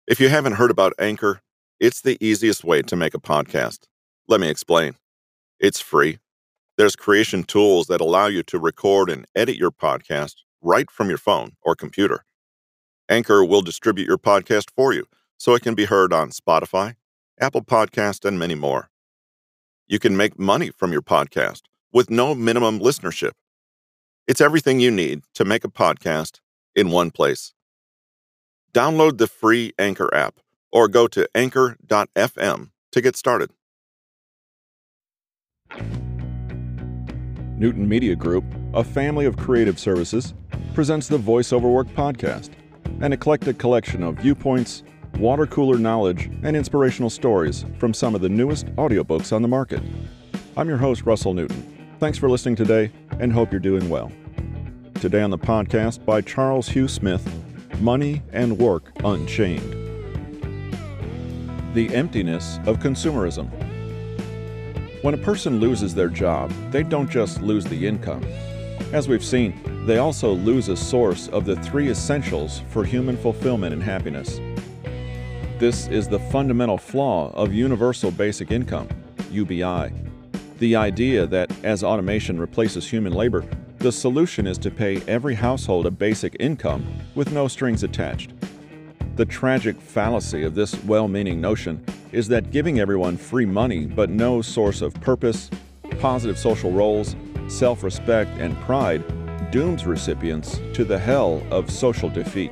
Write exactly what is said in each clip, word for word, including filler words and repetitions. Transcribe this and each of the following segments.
If you haven't heard about Anchor, it's the easiest way to make a podcast. Let me explain. It's free. There's creation tools that allow you to record and edit your podcast right from your phone or computer. Anchor will distribute your podcast for you so it can be heard on Spotify, Apple Podcast, and many more. You can make money from your podcast with no minimum listenership. It's everything you need to make a podcast in one place. Download the free Anchor app or go to anchor dot f m to get started. Newton Media Group, a family of creative services, presents the Voice Over Work podcast, an eclectic collection of viewpoints, water cooler knowledge, and inspirational stories from some of the newest audiobooks on the market. I'm your host, Russell Newton. Thanks for listening today, and hope you're doing well. Today on the podcast by Charles Hugh Smith, Money and Work Unchained. The emptiness of consumerism. When a person loses their job, they don't just lose the income. As we've seen, they also lose a source of the three essentials for human fulfillment and happiness. This is the fundamental flaw of Universal Basic Income, U B I. The idea that as automation replaces human labor, the solution is to pay every household a basic income with no strings attached. The tragic fallacy of this well-meaning notion is that giving everyone free money but no source of purpose, positive social roles, self-respect, and pride dooms recipients to the hell of social defeat.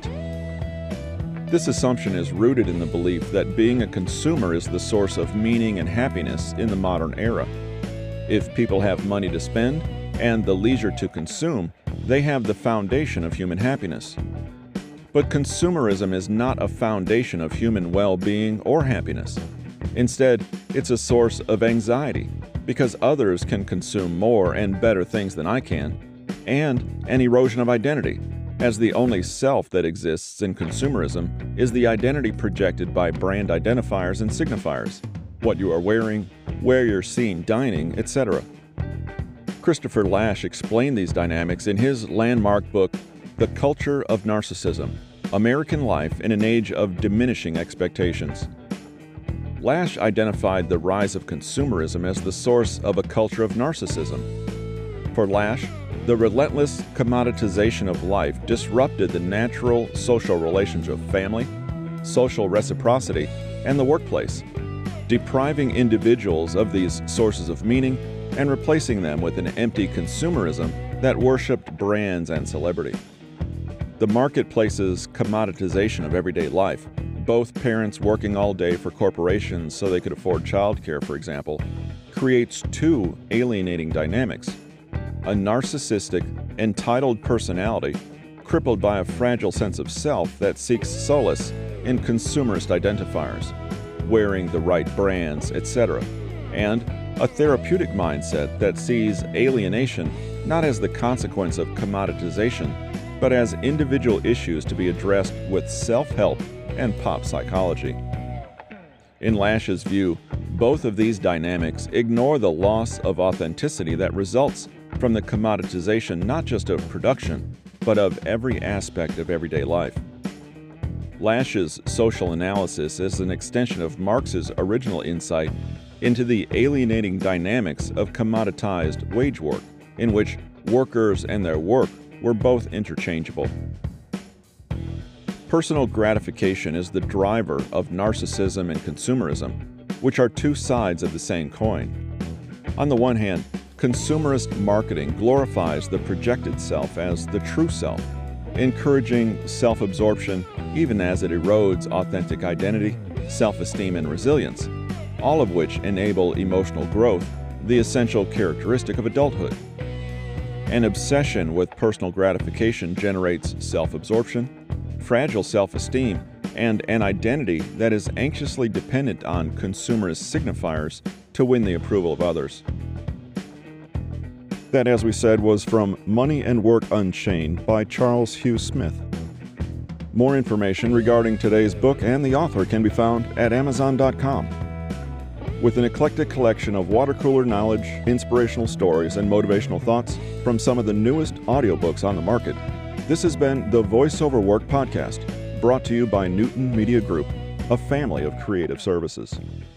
This assumption is rooted in the belief that being a consumer is the source of meaning and happiness in the modern era. If people have money to spend and the leisure to consume, they have the foundation of human happiness. But consumerism is not a foundation of human well-being or happiness. Instead, it's a source of anxiety because others can consume more and better things than I can, and an erosion of identity, as the only self that exists in consumerism is the identity projected by brand identifiers and signifiers, what you are wearing, where you're seen dining, et cetera. Christopher Lasch explained these dynamics in his landmark book, The Culture of Narcissism: American Life in an Age of Diminishing Expectations. Lasch identified the rise of consumerism as the source of a culture of narcissism. For Lasch, the relentless commoditization of life disrupted the natural social relations of family, social reciprocity, and the workplace, depriving individuals of these sources of meaning and replacing them with an empty consumerism that worshiped brands and celebrity. The marketplace's commoditization of everyday life, both parents working all day for corporations so they could afford childcare, for example, creates two alienating dynamics: a narcissistic, entitled personality crippled by a fragile sense of self that seeks solace in consumerist identifiers, wearing the right brands, et cetera, and a therapeutic mindset that sees alienation not as the consequence of commoditization, but as individual issues to be addressed with self-help and pop psychology. In Lasch's view, both of these dynamics ignore the loss of authenticity that results from the commoditization not just of production, but of every aspect of everyday life. Lasch's social analysis is an extension of Marx's original insight into the alienating dynamics of commoditized wage work, in which workers and their work were both interchangeable. Personal gratification is the driver of narcissism and consumerism, which are two sides of the same coin. On the one hand, consumerist marketing glorifies the projected self as the true self, encouraging self-absorption even as it erodes authentic identity, self-esteem, and resilience, all of which enable emotional growth, the essential characteristic of adulthood. An obsession with personal gratification generates self-absorption, fragile self-esteem, and an identity that is anxiously dependent on consumerist signifiers to win the approval of others. That, as we said, was from Money and Work Unchained by Charles Hugh Smith. More information regarding today's book and the author can be found at amazon dot com. With an eclectic collection of water cooler knowledge, inspirational stories, and motivational thoughts from some of the newest audiobooks on the market, this has been the Voice Over Work podcast, brought to you by Newton Media Group. a family of creative services.